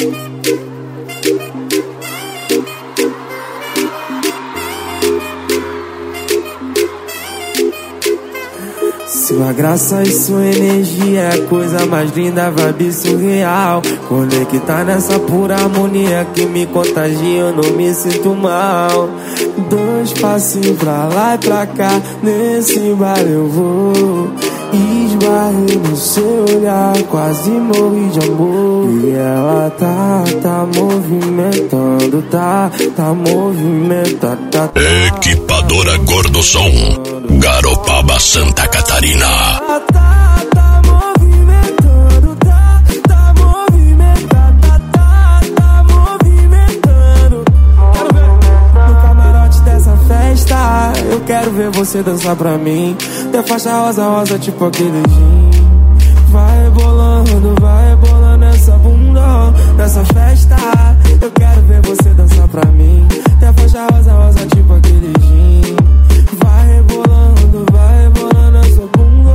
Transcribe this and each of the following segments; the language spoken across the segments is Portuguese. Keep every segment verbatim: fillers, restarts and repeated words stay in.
Sua graça e sua energia é a coisa mais linda, vibe surreal. Conectar nessa pura harmonia que me contagia, eu não me sinto mal. Dois passinhos pra lá e pra cá, nesse bar eu vou. Esbarrei no seu olhar, quase morri de amor. E ela tá, tá movimentando, tá, tá movimentando, tá, tá. Equipadora Gordosom, Garopaba, Santa Catarina. Tá, tá, tá movimentando, tá, tá movimentando, tá, tá, tá movimentando. Quero ver no camarote dessa festa, eu quero ver você dançar pra mim. Ter faixa rosa, rosa, tipo aquele gin. Vai bolando, vai bolando essa bunda nessa festa. Eu quero ver você dançar pra mim. Ter faixa rosa, rosa, tipo aquele gin. Vai bolando, vai bolando essa bunda.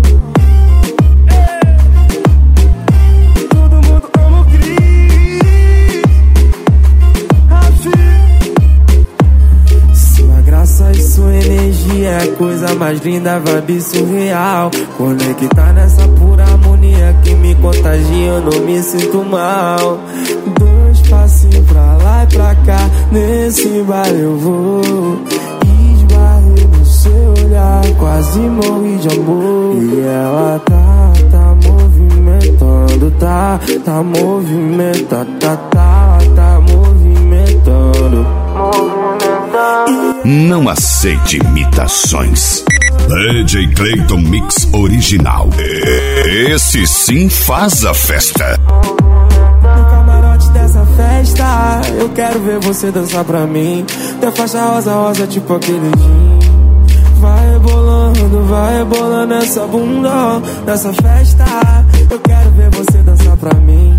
Todo mundo ama o Cris. Sua graça e sua energia é a coisa mais linda, vibe surreal. Conectar nessa pura harmonia que me contagia, eu não me sinto mal. Dois passinhos pra lá e pra cá, nesse bar eu vou. Esbarrei no seu olhar, quase morri de amor. E ela tá, tá movimentando, tá, tá movimentando, tá, tá, tá movimentando, movimentando. Não aceite imitações. D J Clayton Mix Original. Esse sim faz a festa. No camarote dessa festa, eu quero ver você dançar pra mim. Ter faixa rosa, rosa, tipo aquele gin. Vai bolando, vai bolando essa bunda nessa festa. Eu quero ver você dançar pra mim.